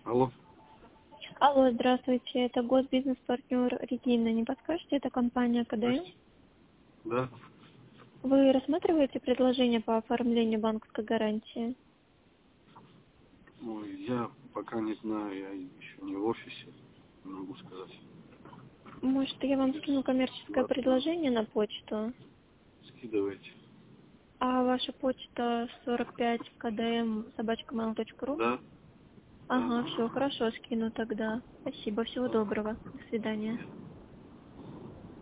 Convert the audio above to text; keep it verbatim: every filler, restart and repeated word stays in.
Алло. Алло, здравствуйте, это госбизнес-партнер Регина. Не подскажете, это компания КДМ? Да. Вы рассматриваете предложение по оформлению банковской гарантии? Ой, я пока не знаю, я еще не в офисе, не могу сказать. Может, я вам скину коммерческое Ладно, предложение на почту? скидывайте. А ваша почта сорок пять кдм собачка mail точка ру? Да? Да. Ага, все, хорошо, скину тогда. Спасибо, всего Да. доброго. До свидания.